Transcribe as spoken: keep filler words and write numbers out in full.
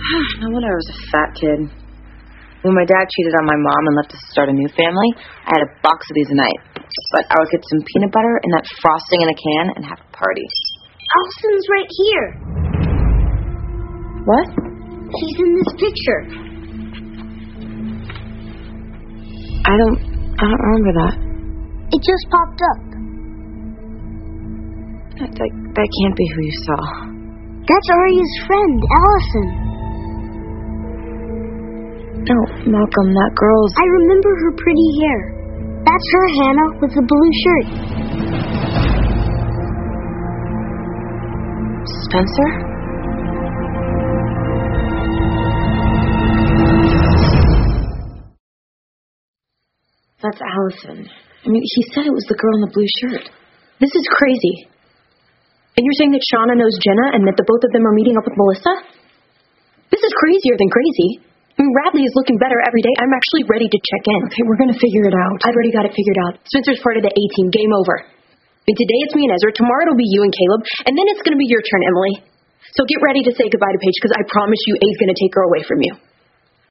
Not when I was a fat kid. When my dad cheated on my mom and left us to start a new family, I had a box of these a night. But I would get some peanut butter and that frosting in a can and have a party. Allison's right here. What? She's in this picture. I don't, I don't remember that. It just popped up. That, that, that can't be who you saw. That's Arya's friend, Allison. No, Malcolm, that girl's... I remember her pretty hair. That's her, Hannah, with the blue shirt. Spencer? That's Allison. I mean, he said it was the girl in the blue shirt. This is crazy. And you're saying that Shauna knows Jenna and that the both of them are meeting up with Melissa? This is crazier than crazy. I mean, Radley is looking better every day. I'm actually ready to check in. Okay, we're going to figure it out. I've already got it figured out. Spencer's part of the A-team. Game over. And today it's me and Ezra. Tomorrow it'll be you and Caleb. And then it's going to be your turn, Emily. So get ready to say goodbye to Paige because I promise you A's going to take her away from you.